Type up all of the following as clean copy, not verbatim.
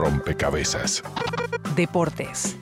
rompecabezas. Deportes.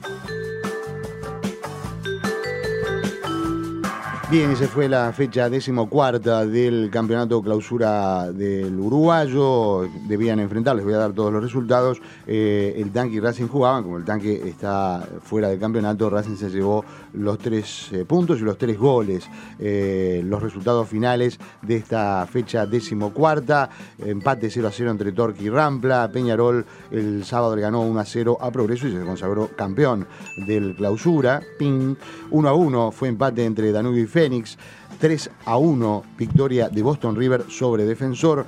Bien, esa fue la fecha 14ª del campeonato clausura del uruguayo. Debían enfrentar, les voy a dar todos los resultados. El Tanque y Racing jugaban, como el Tanque está fuera del campeonato, Racing se llevó los 3 puntos y los 3 goles. Los resultados finales de esta fecha 14ª, empate 0-0 entre Torque y Rampla. Peñarol el sábado le ganó 1-0 a Progreso y se consagró campeón del clausura. 1-1 fue empate entre Danubio y Fénix, 3-1 victoria de Boston River sobre Defensor,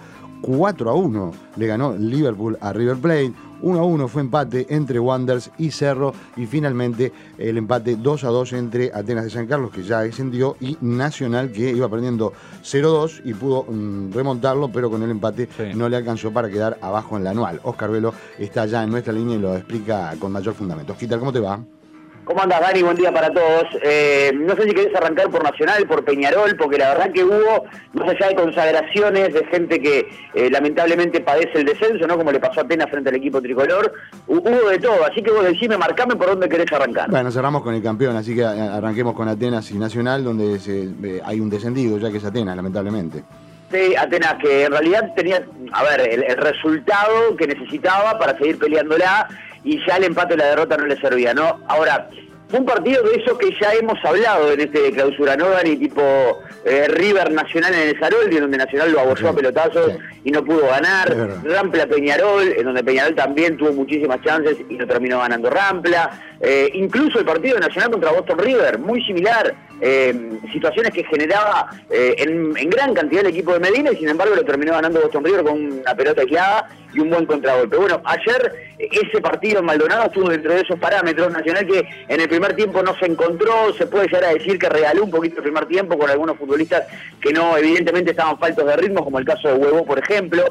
4-1 le ganó Liverpool a River Plate, 1-1 fue empate entre Wanderers y Cerro y finalmente el empate 2-2 entre Atenas de San Carlos, que ya descendió, y Nacional, que iba perdiendo 0-2 y pudo remontarlo, pero con el empate no le alcanzó para quedar abajo en la anual. Oscar Velo está ya en nuestra línea y lo explica con mayor fundamento. Osquitar, ¿cómo te va? ¿Cómo andas, Dani? Buen día para todos. No sé si querés arrancar por Nacional, por Peñarol, porque la verdad que hubo, más allá de consagraciones de gente que lamentablemente padece el descenso, ¿no? Como le pasó a Atenas frente al equipo tricolor, hubo de todo. Así que vos decime, marcame por dónde querés arrancar. Bueno, cerramos con el campeón, así que arranquemos con Atenas y Nacional, donde hay un descendido, ya que es Atenas, lamentablemente. Sí, Atenas, que en realidad tenía, el resultado que necesitaba para seguir peleándola, y ya el empate o la derrota no le servía, ¿no? Ahora, fue un partido de eso que ya hemos hablado en este clausura, ¿no, Dani? Tipo River Nacional en el Saroldi, donde Nacional lo abolló a pelotazos y no pudo ganar. Rampla Peñarol, en donde Peñarol también tuvo muchísimas chances y no terminó ganando Rampla. Incluso el partido de Nacional contra Boston River, muy similar. Situaciones que generaba en gran cantidad el equipo de Medina, y sin embargo lo terminó ganando Boston River con una pelota aislada y un buen contragolpe. Bueno, ayer ese partido en Maldonado estuvo dentro de esos parámetros. Nacional, que en el primer tiempo no se encontró, se puede llegar a decir que regaló un poquito el primer tiempo con algunos futbolistas que no, evidentemente estaban faltos de ritmo, como el caso de Huevo, por ejemplo,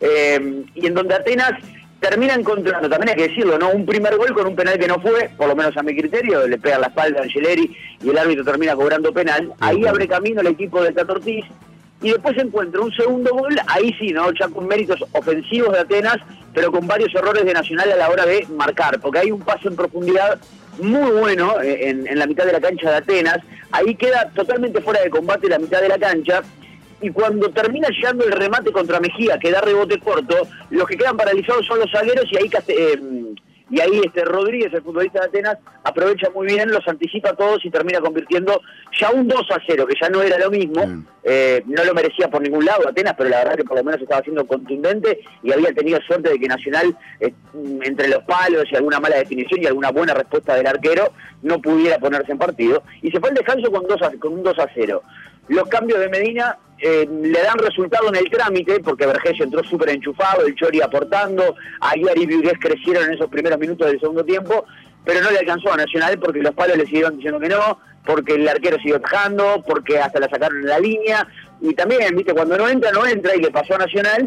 y en donde Atenas termina encontrando, también hay que decirlo, ¿no? Un primer gol con un penal que no fue, por lo menos a mi criterio, le pega la espalda a Angeleri y el árbitro termina cobrando penal. Ahí abre camino el equipo del Tato Ortiz, y después encuentra un segundo gol, ahí sí, ¿no? Ya con méritos ofensivos de Atenas, pero con varios errores de Nacional a la hora de marcar, porque hay un paso en profundidad muy bueno en la mitad de la cancha de Atenas. Ahí queda totalmente fuera de combate la mitad de la cancha, y cuando termina llegando el remate contra Mejía, que da rebote corto, los que quedan paralizados son los zagueros, y ahí Rodríguez, el futbolista de Atenas, aprovecha muy bien, los anticipa a todos y termina convirtiendo ya un 2-0, que ya no era lo mismo. No lo merecía por ningún lado Atenas, pero la verdad que por lo menos estaba siendo contundente y había tenido suerte de que Nacional, entre los palos y alguna mala definición y alguna buena respuesta del arquero, no pudiera ponerse en partido. Y se fue al descanso con un 2-0. Los cambios de Medina le dan resultado en el trámite, porque Vergesio entró súper enchufado, el Chori aportando, Aguiar y Viurés crecieron en esos primeros minutos del segundo tiempo, pero no le alcanzó a Nacional porque los palos le siguieron diciendo que no, porque el arquero siguió tajando, porque hasta la sacaron en la línea, y también, viste, cuando no entra, y le pasó a Nacional,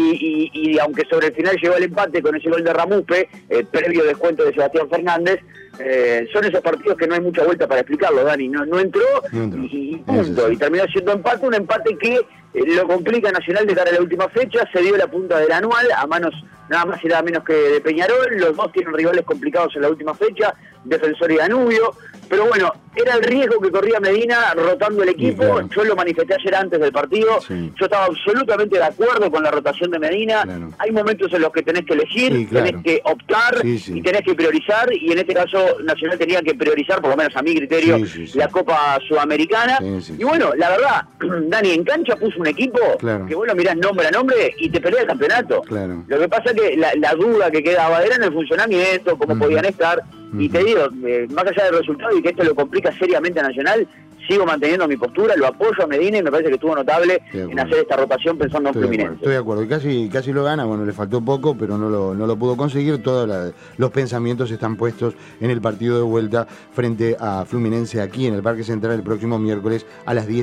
y aunque sobre el final llegó el empate con ese gol de Ramupe, previo descuento de Sebastián Fernández, son esos partidos que no hay mucha vuelta para explicarlo, Dani, no entró y punto, y terminó siendo empate, un empate que lo complica a Nacional de cara a la última fecha. Se dio la punta del anual a manos nada más y nada menos que de Peñarol. Los dos tienen rivales complicados en la última fecha, Defensor y Danubio, pero bueno, era el riesgo que corría Medina rotando el equipo. Claro. Yo lo manifesté ayer antes del partido, yo estaba absolutamente de acuerdo con la rotación de Medina. Hay momentos en los que tenés que elegir, tenés que optar y tenés que priorizar, y en este caso Nacional tenía que priorizar, por lo menos a mi criterio, la Copa Sudamericana. Y bueno, la verdad, Dani, en cancha puso un equipo que vos lo mirás nombre a nombre y te pelea el campeonato. Lo que pasa es que la duda que quedaba era en el funcionamiento, cómo podían estar. Y te digo, más allá del resultado y que esto lo complica seriamente a Nacional, sigo manteniendo mi postura, lo apoyo a Medina y me parece que estuvo notable en hacer esta rotación pensando en Fluminense. Estoy de acuerdo, y casi lo gana, bueno, le faltó poco, pero no lo pudo conseguir. Todos los pensamientos están puestos en el partido de vuelta frente a Fluminense aquí en el Parque Central el próximo miércoles a las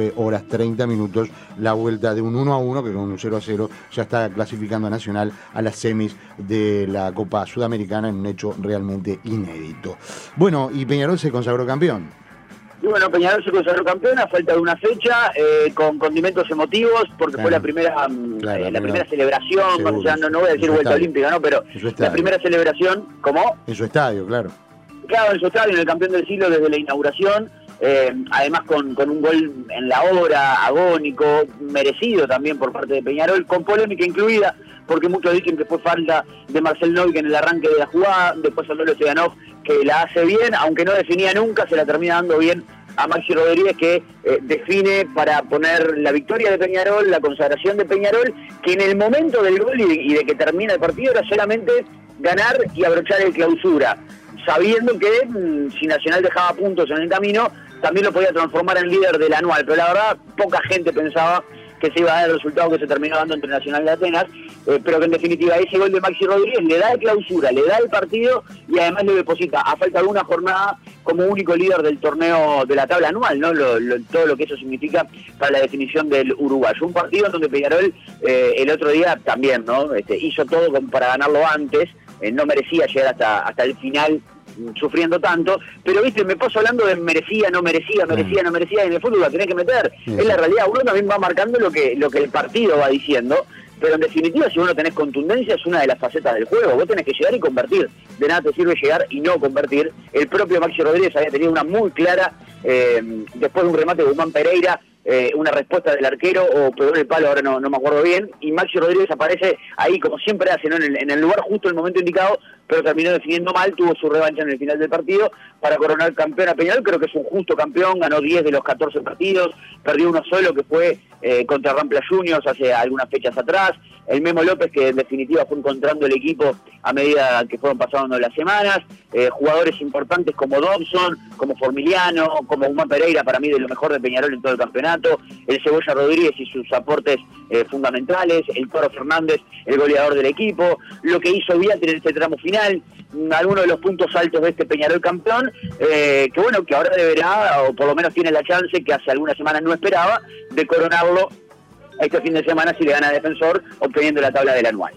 19:30, la vuelta de un 1-1, que con un 0-0 ya está clasificando a Nacional a las semis de la Copa Sudamericana en un hecho realmente inédito. Bueno, y Peñarol se consagró campeón. Y bueno, Peñarol se consagró campeón a falta de una fecha, con condimentos emotivos, porque fue la primera primera celebración, seguro, o sea, no voy a decir vuelta olímpica, ¿no? Pero la primera celebración, ¿cómo? En su estadio, claro. Claro, en su estadio, en el campeón del siglo desde la inauguración, además con un gol en la hora, agónico, merecido también por parte de Peñarol, con polémica incluida, porque muchos dicen que fue falta de Marcel Novik en el arranque de la jugada, después Andolo Seganov, que la hace bien, aunque no definía nunca, se la termina dando bien a Maxi Rodríguez, que define para poner la victoria de Peñarol, la consagración de Peñarol, que en el momento del gol y de que termina el partido era solamente ganar y abrochar el clausura, sabiendo que si Nacional dejaba puntos en el camino, también lo podía transformar en líder del anual, pero la verdad poca gente pensaba que se iba a dar el resultado que se terminó dando entre Nacional y Atenas, pero que en definitiva ese gol de Maxi Rodríguez le da el clausura, le da el partido y además le deposita a falta de una jornada como único líder del torneo de la tabla anual, ¿no? Todo lo que eso significa para la definición del uruguayo. Un partido donde Peñarol el otro día también, ¿no? Hizo todo como para ganarlo antes, no merecía llegar hasta el final sufriendo tanto, pero viste, me paso hablando de merecía, no merecía, y en el fútbol la tenés que meter. Es la realidad, uno también va marcando lo que el partido va diciendo, pero en definitiva si vos no tenés contundencia es una de las facetas del juego, vos tenés que llegar y convertir, de nada te sirve llegar y no convertir. El propio Maxi Rodríguez había tenido una muy clara, después de un remate de Guzmán Pereira, una respuesta del arquero o pegó en el palo, ahora no me acuerdo bien, y Maxi Rodríguez aparece ahí como siempre hace, ¿no? en el lugar justo, en el momento indicado, pero terminó definiendo mal, tuvo su revancha en el final del partido para coronar campeón a Peñarol. Creo que es un justo campeón, ganó 10 de los 14 partidos, perdió uno solo que fue contra Rampla Juniors hace algunas fechas atrás. El Memo López, que en definitiva fue encontrando el equipo a medida que fueron pasando las semanas, jugadores importantes como Dobson, como Formiliano, como Guzmán Pereira, para mí de lo mejor de Peñarol en todo el campeonato, el Cebolla Rodríguez y sus aportes fundamentales, el Toro Fernández, el goleador del equipo, lo que hizo Viater en este tramo final, algunos de los puntos altos de este Peñarol campeón, que bueno, que ahora deberá, o por lo menos tiene la chance, que hace algunas semanas no esperaba, de coronarlo este fin de semana si le gana a Defensor, obteniendo la tabla del anual.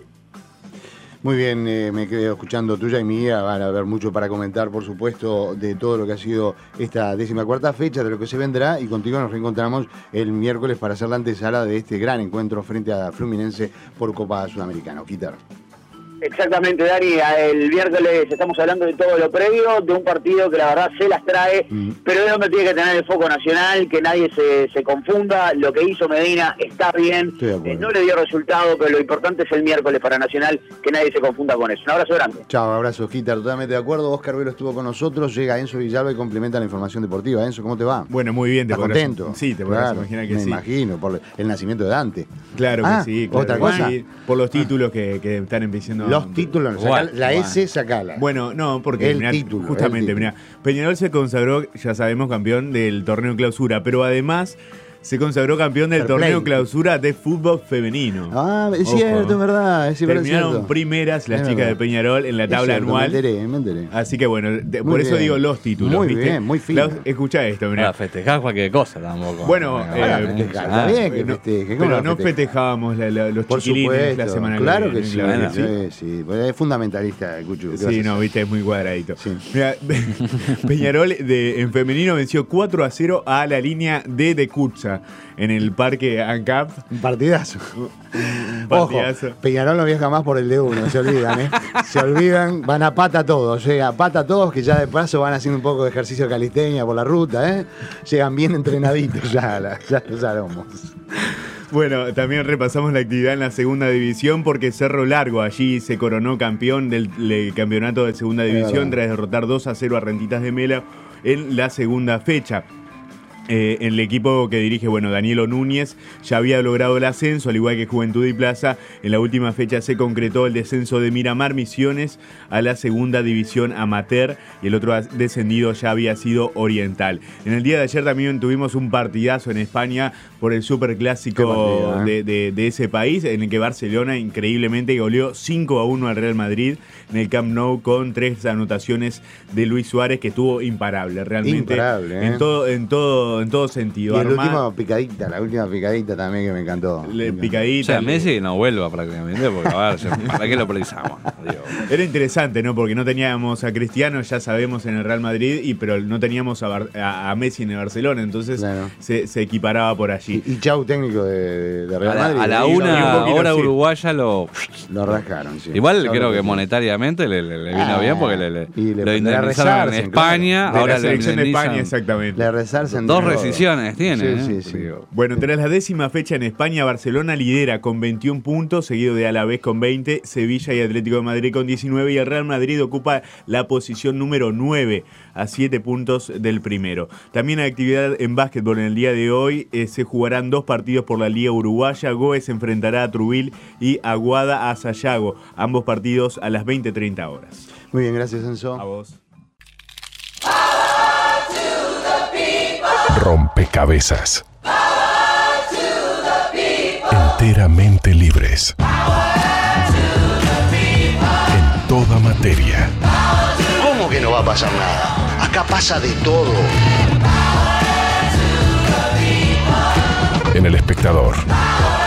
Muy bien, me quedé escuchando tuya y mía, van a haber mucho para comentar, por supuesto, de todo lo que ha sido esta 14ª fecha, de lo que se vendrá, y contigo nos reencontramos el miércoles para hacer la antesala de este gran encuentro frente a Fluminense por Copa Sudamericana. Quitar. Exactamente, Dani, el miércoles estamos hablando de todo lo previo, de un partido que la verdad se las trae, pero es donde tiene que tener el foco nacional, que nadie se confunda. Lo que hizo Medina está bien, no le dio resultado, pero lo importante es el miércoles para Nacional, que nadie se confunda con eso. Un abrazo grande. Chao, abrazo, Gitar, totalmente de acuerdo. Oscar Velo estuvo con nosotros, llega Enzo Villalba y complementa la información deportiva. Enzo, ¿cómo te va? Bueno, muy bien. ¿Estás contento? Sí, te podrás imaginar que sí. Me imagino, por el nacimiento de Dante. Claro que sí. Claro ¿otra que cosa? Sí, por los títulos que están empezando. Los títulos, la S, sacala. Bueno, no, porque el título, justamente, el título. mirá, Peñarol se consagró, ya sabemos, campeón del torneo clausura, pero además se consagró campeón del torneo clausura de fútbol femenino. Ah, es cierto, es verdad. Terminaron primeras las chicas de Peñarol en la tabla anual. Me enteré. Así que bueno, por eso digo los títulos. Muy ¿viste? bien, muy fino. Escuchá esto, mirá. Para festejar cualquier cosa tampoco. Bueno, está bien que festeje. Pero no festejábamos los por chiquilines supuesto, la semana claro que viene. Sí, pues es fundamentalista el Cuchu. Sí, no, viste, es muy cuadradito. Sí. Mirá, Peñarol en femenino venció 4-0 a la línea de Cursa en el Parque ANCAP. Un partidazo. Un partidazo. Ojo, Peñarol no viaja más por el de uno, se olvidan, ¿eh? Se olvidan, van a pata todos, a pata todos, que ya de paso van haciendo un poco de ejercicio de calistenia por la ruta, ¿eh? Llegan bien entrenaditos ya los aromos. Bueno, también repasamos la actividad en la segunda división porque Cerro Largo allí se coronó campeón del campeonato de segunda división tras derrotar 2-0 a Rentitas de Mela en la segunda fecha. El equipo que dirige, Danielo Núñez, ya había logrado el ascenso, al igual que Juventud y Plaza. En la última fecha se concretó el descenso de Miramar Misiones a la segunda división amateur y el otro descendido ya había sido Oriental. En el día de ayer también tuvimos un partidazo en España por el superclásico de ese país, en el que Barcelona increíblemente goleó 5-1 al Real Madrid en el Camp Nou con 3 anotaciones de Luis Suárez, que estuvo imparable, realmente. Imparable, En todo en todo sentido. Y la última picadita también que me encantó. Picadita. O sea, Messi no vuelva prácticamente, porque a ver, ¿para qué lo precisamos? Digo. Era interesante, ¿no? Porque no teníamos a Cristiano, ya sabemos, en el Real Madrid, pero no teníamos a Messi en el Barcelona, entonces claro. se equiparaba por allí. Y Chau, técnico de Real Madrid. A la Sí, una un poquito, hora sí. uruguaya lo rascaron, sí. igual Yo creo que que sí. monetariamente le vino bien porque y lo le indemnizaron en resarcen, España, De ahora la le selección de España, indemnizan. exactamente. Le resarcen 2 todo. rescisiones tiene. Sí, sí. Digo, Bueno, tras la 10ª fecha en España, Barcelona lidera con 21 puntos, seguido de Alavés con 20, Sevilla y Atlético de Madrid con 19 y el Real Madrid ocupa la posición número 9 a 7 puntos del primero. También hay actividad en básquetbol en el día de hoy, se jugarán 2 partidos por la Liga Uruguaya, Goes se enfrentará a Trubil y Aguada a Sayago, ambos partidos a las 20:30 horas. Muy bien, gracias, Enzo. A vos. Rompecabezas. Enteramente libres. En toda materia. ¿Cómo que no va a pasar nada? Acá pasa de todo. En El Espectador.